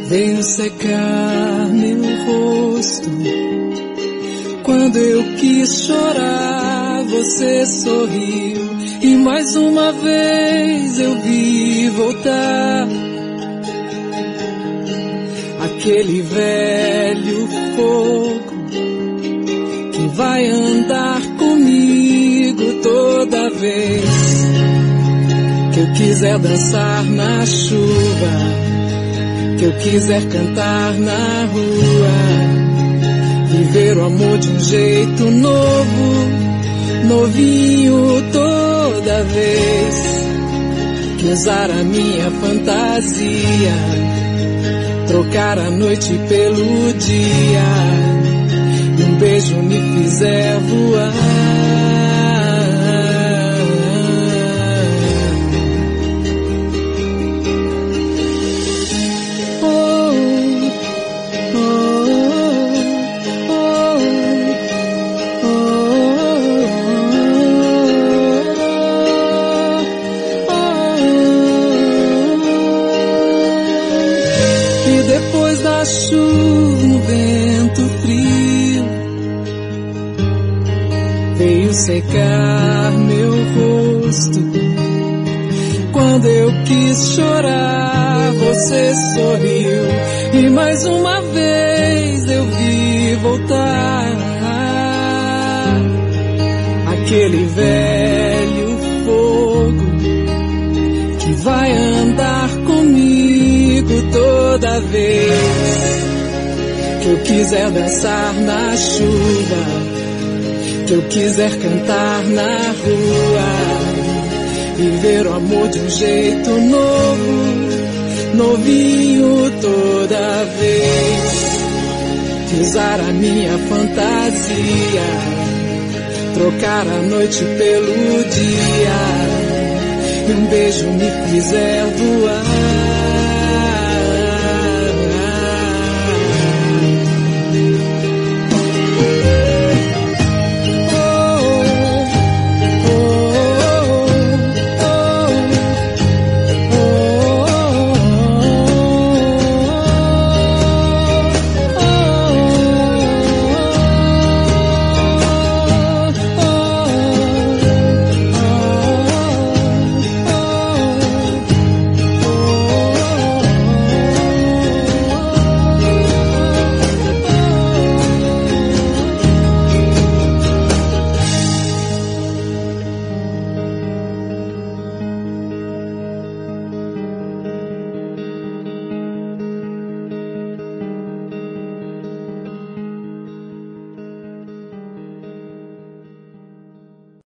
veio secar meu rosto. Quando eu quis chorar, você sorriu, e mais uma vez eu vi voltar aquele velho fogo que vai andar comigo toda vez que eu quiser dançar na chuva, que eu quiser cantar na rua, viver o amor de um jeito novo, novinho toda vez que usar a minha fantasia, trocar a noite pelo dia, e um beijo me fizer voar. Chuva no vento frio veio secar meu rosto. Quando eu quis chorar, você sorriu, e mais uma vez eu vi voltar aquele velho fogo que vai andar comigo toda vez que eu quiser dançar na chuva, que eu quiser cantar na rua, viver o amor de um jeito novo, novinho toda vez que usar a minha fantasia, trocar a noite pelo dia, e um beijo me fizer voar.